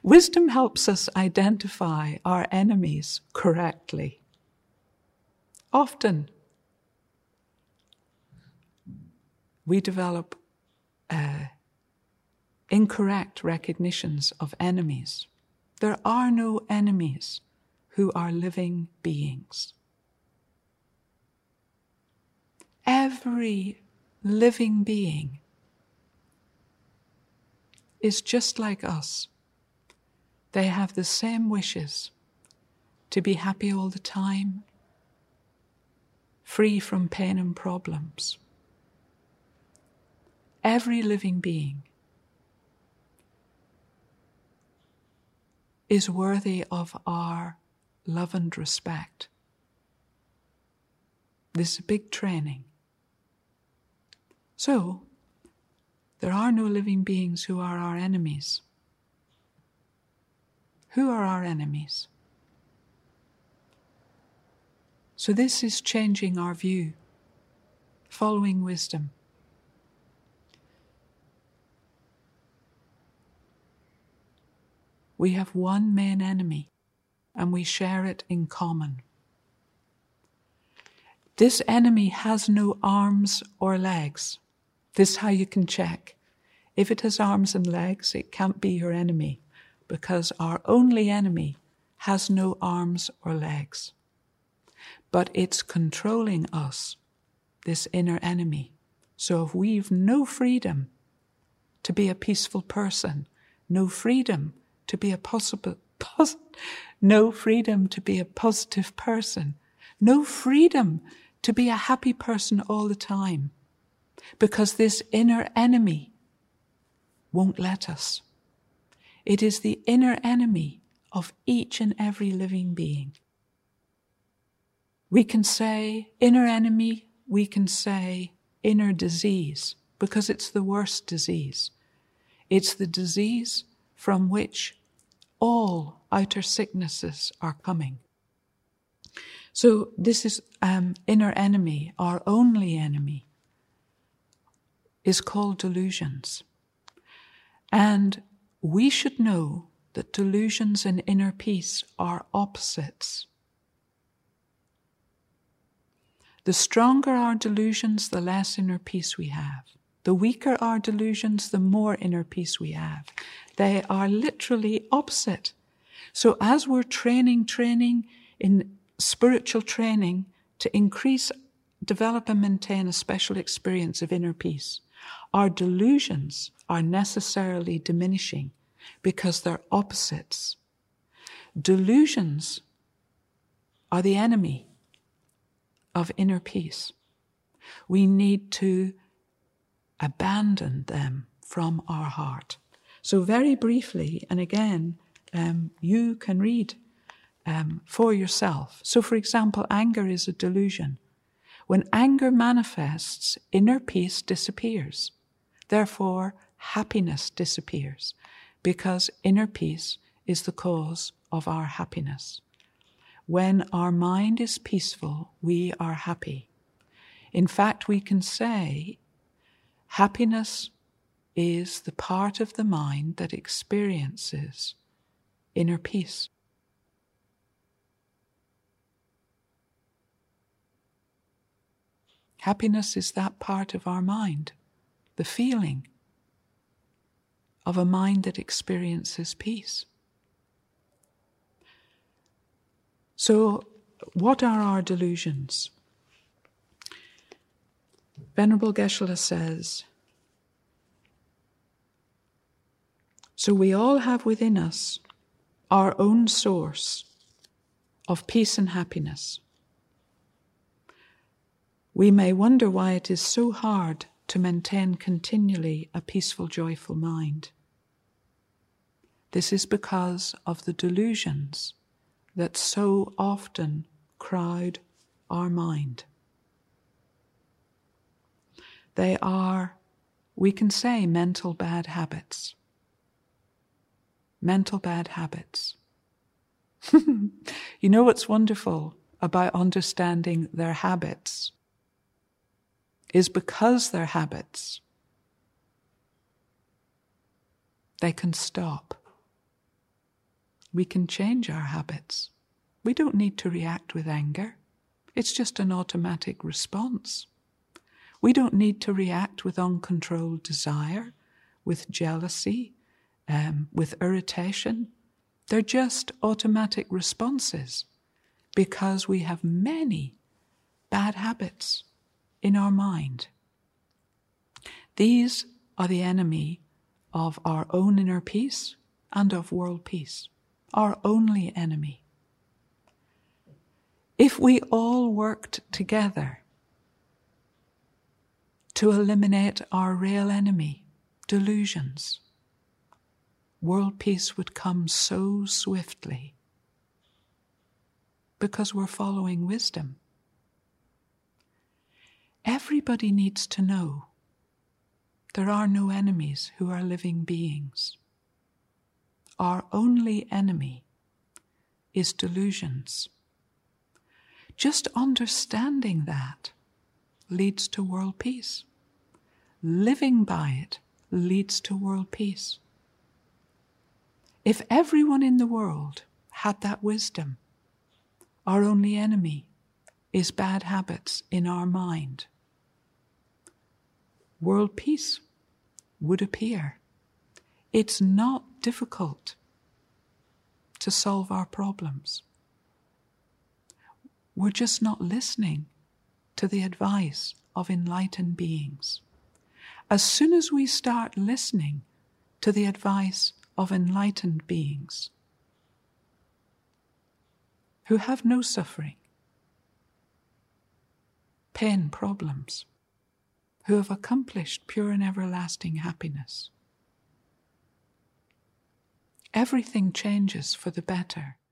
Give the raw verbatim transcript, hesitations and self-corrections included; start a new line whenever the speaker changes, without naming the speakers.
Wisdom helps us identify our enemies correctly. Often, we develop uh, incorrect recognitions of enemies. There are no enemies who are living beings. Every living being is just like us. They have the same wishes to be happy all the time, free from pain and problems. Every living being is worthy of our love and respect. This is a big training. So, there are no living beings who are our enemies. Who are our enemies? So this is changing our view, following wisdom. We have one main enemy, and we share it in common. This enemy has no arms or legs. This is how you can check. If it has arms and legs, it can't be your enemy, because our only enemy has no arms or legs. But it's controlling us, this inner enemy. So if we've no freedom to be a peaceful person, no freedom to be a possible, pos- no freedom to be a positive person, no freedom to be a happy person all the time, because this inner enemy won't let us. It is the inner enemy of each and every living being. We can say inner enemy, we can say inner disease, because it's the worst disease. It's the disease from which all outer sicknesses are coming. So this is um, inner enemy, our only enemy, is called delusions. And we should know that delusions and inner peace are opposites. The stronger our delusions, the less inner peace we have. The weaker our delusions, the more inner peace we have. They are literally opposite. So as we're training, training in spiritual training to increase, develop and maintain a special experience of inner peace, our delusions are necessarily diminishing because they're opposites. Delusions are the enemy of inner peace. We need to abandon them from our heart. So very briefly, and again, um, you can read um, for yourself. So for example, anger is a delusion. When anger manifests, inner peace disappears. Therefore, happiness disappears, because inner peace is the cause of our happiness. When our mind is peaceful, we are happy. In fact, we can say happiness is the part of the mind that experiences inner peace. Happiness is that part of our mind, the feeling of a mind that experiences peace. So, what are our delusions? Venerable Geshe-la says, so we all have within us our own source of peace and happiness. We may wonder why it is so hard to maintain continually a peaceful, joyful mind. This is because of the delusions that so often crowd our mind. They are, we can say, mental bad habits. Mental bad habits. You know what's wonderful about understanding their habits is because they're habits, they can stop. We can change our habits. We don't need to react with anger. It's just an automatic response. We don't need to react with uncontrolled desire, with jealousy, um, with irritation. They're just automatic responses because we have many bad habits in our mind. These are the enemy of our own inner peace and of world peace, our only enemy. If we all worked together to eliminate our real enemy, delusions, world peace would come so swiftly because we're following wisdom. Everybody needs to know there are no enemies who are living beings. Our only enemy is delusions. Just understanding that leads to world peace. Living by it leads to world peace. If everyone in the world had that wisdom, our only enemy is bad habits in our mind, world peace would appear. It's not difficult to solve our problems. We're just not listening to the advice of enlightened beings. As soon as we start listening to the advice of enlightened beings who have no suffering, pain, problems, who have accomplished pure and everlasting happiness, everything changes for the better.